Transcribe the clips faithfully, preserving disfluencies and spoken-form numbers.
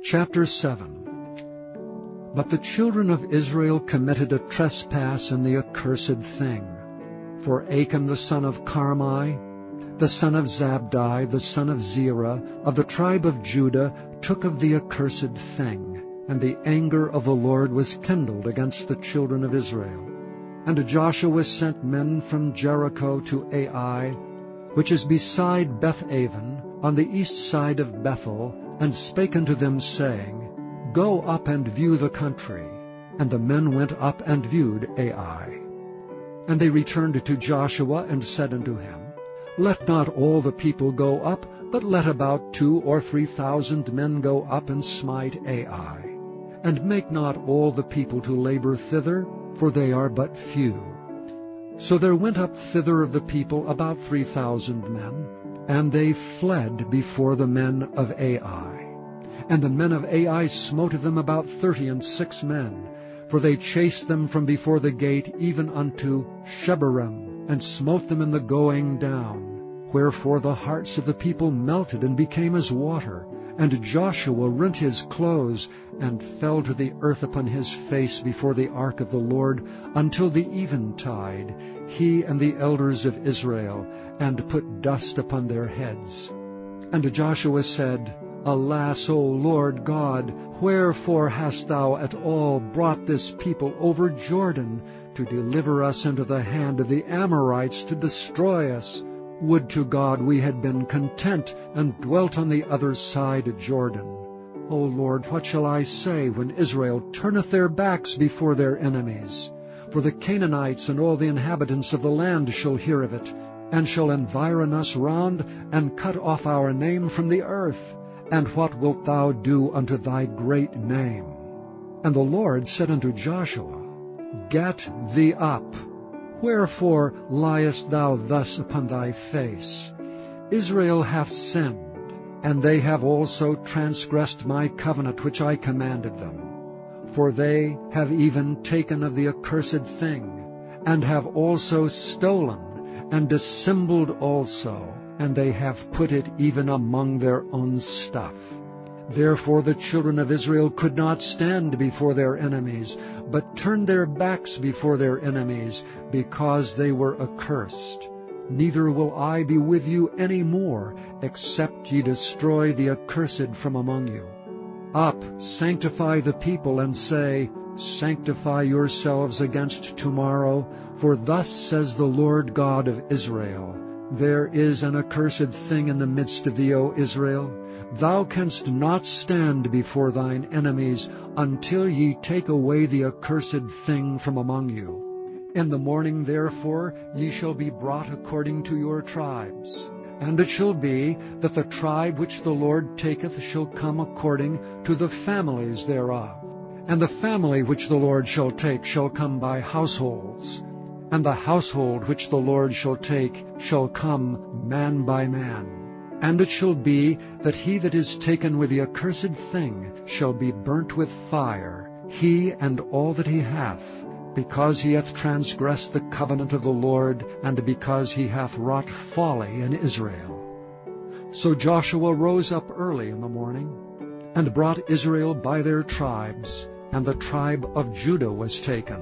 Chapter seven. But the children of Israel committed a trespass in the accursed thing. For Achan the son of Carmi, the son of Zabdi, the son of Zerah, of the tribe of Judah, took of the accursed thing, and the anger of the Lord was kindled against the children of Israel. And Joshua sent men from Jericho to Ai, which is beside Beth-aven, on the east side of Bethel, and spake unto them, saying, Go up and view the country. And the men went up and viewed Ai. And they returned to Joshua and said unto him, Let not all the people go up, but let about two or three thousand men go up and smite Ai. And make not all the people to labor thither, for they are but few. So there went up thither of the people about three thousand men, and they fled before the men of Ai. And the men of Ai smote of them about thirty and six men, for they chased them from before the gate even unto Shebarim, and smote them in the going down. Wherefore the hearts of the people melted and became as water. And Joshua rent his clothes, and fell to the earth upon his face before the ark of the Lord, until the eventide, he and the elders of Israel, and put dust upon their heads. And Joshua said, Alas, O Lord God, wherefore hast thou at all brought this people over Jordan, to deliver us into the hand of the Amorites to destroy us? Would to God we had been content, and dwelt on the other side Jordan. O Lord, what shall I say when Israel turneth their backs before their enemies? For the Canaanites and all the inhabitants of the land shall hear of it, and shall environ us round, and cut off our name from the earth. And what wilt thou do unto thy great name? And the Lord said unto Joshua, Get thee up. Wherefore liest thou thus upon thy face? Israel hath sinned, and they have also transgressed my covenant which I commanded them. For they have even taken of the accursed thing, and have also stolen, and dissembled also, and they have put it even among their own stuff. Therefore the children of Israel could not stand before their enemies, but turned their backs before their enemies, because they were accursed. Neither will I be with you any more, except ye destroy the accursed from among you. Up, sanctify the people, and say, Sanctify yourselves against tomorrow, for thus says the Lord God of Israel, There is an accursed thing in the midst of thee, O Israel. Thou canst not stand before thine enemies, until ye take away the accursed thing from among you. In the morning, therefore, ye shall be brought according to your tribes. And it shall be that the tribe which the Lord taketh shall come according to the families thereof. And the family which the Lord shall take shall come by households. And the household which the Lord shall take shall come man by man. And it shall be that he that is taken with the accursed thing shall be burnt with fire, he and all that he hath, because he hath transgressed the covenant of the Lord, and because he hath wrought folly in Israel. So Joshua rose up early in the morning, and brought Israel by their tribes, and the tribe of Judah was taken.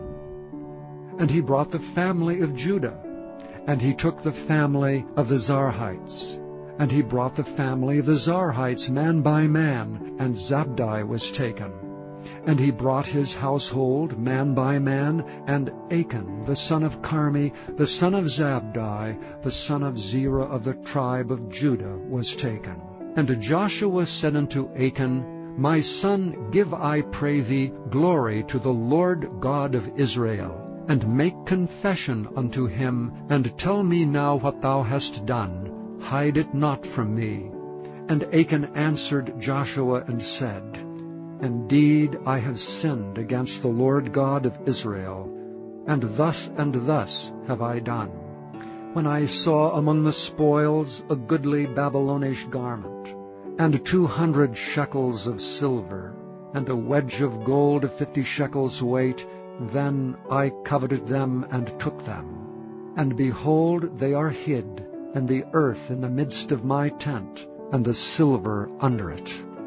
And he brought the family of Judah, and he took the family of the Zarhites. And he brought the family of the Zarhites man by man, and Zabdi was taken. And he brought his household man by man, and Achan the son of Carmi, the son of Zabdi, the son of Zerah of the tribe of Judah, was taken. And Joshua said unto Achan, My son, give, I pray thee, glory to the Lord God of Israel, and make confession unto him, and tell me now what thou hast done. Hide it not from me. And Achan answered Joshua and said, Indeed, I have sinned against the Lord God of Israel, and thus and thus have I done, when I saw among the spoils a goodly Babylonish garment, and two hundred shekels of silver, and a wedge of gold of fifty shekels weight, then I coveted them and took them. And behold, they are hid, and the earth in the midst of my tent, and the silver under it.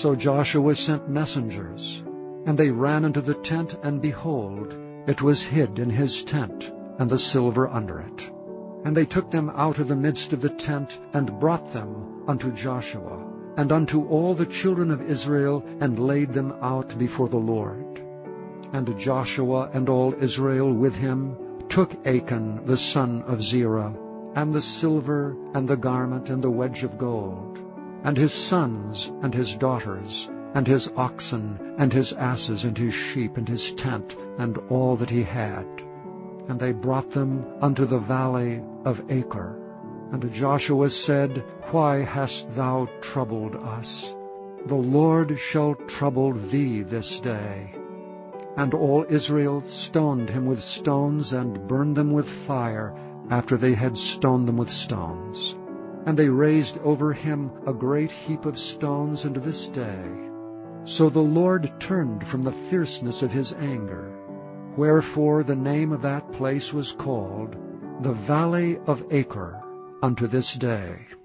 So Joshua sent messengers, and they ran into the tent, and behold, it was hid in his tent, and the silver under it. And they took them out of the midst of the tent, and brought them unto Joshua, and unto all the children of Israel, and laid them out before the Lord. And Joshua and all Israel with him took Achan the son of Zerah, and the silver, and the garment, and the wedge of gold, and his sons, and his daughters, and his oxen, and his asses, and his sheep, and his tent, and all that he had. And they brought them unto the valley of Achor. And Joshua said, Why hast thou troubled us? The Lord shall trouble thee this day. And all Israel stoned him with stones, and burned them with fire, after they had stoned them with stones. And they raised over him a great heap of stones unto this day. So the Lord turned from the fierceness of his anger. Wherefore the name of that place was called the Valley of Achor unto this day.